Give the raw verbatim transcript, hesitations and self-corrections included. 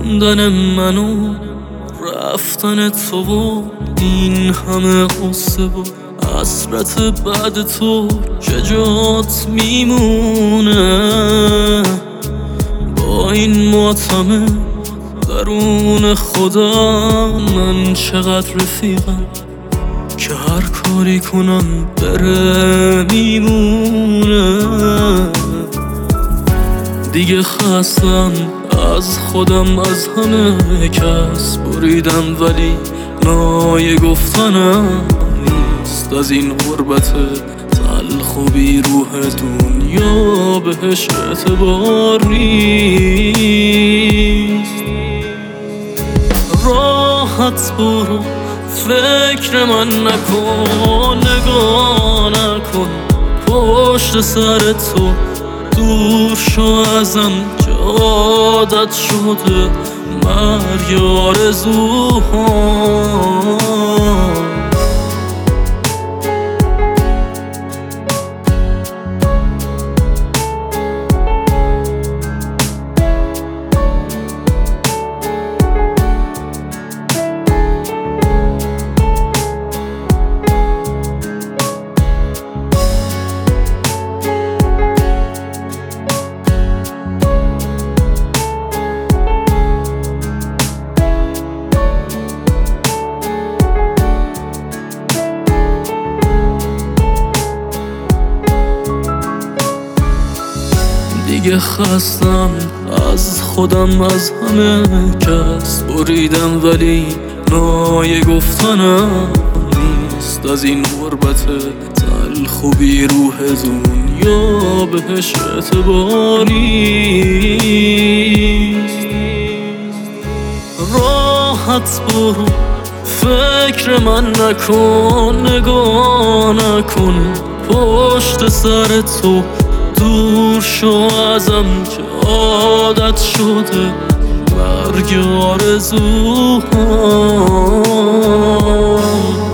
موندن منو رفتن تو و این همه قصه و حسرت بعد تو چه جات میمونه. با این ماتمه درون خودم من چقدر رفیقم که هر کاری کنم بره میمونه. دیگه خستم از خودم، از همه کس بریدم ولی نای گفتنم نیست. از این غربت تلخ و بی روح دنیا بهش اعتبار نیست. راحت برو فکر من نکن، نگاه نکن پشت سر تو، دور شو ازم که عادت شده مرگ آرزوهام. دیگه خستم از خودم، از همه کس بریدم ولی نای گفتنم نیست. از این غربت تلخ و بی روح دنیا بهش اعتبار نیست. راحت برو فکر من نکن، نگاه نکن پشت سر تو، دور شو ازم که عادت شده مرگ آرزوهام.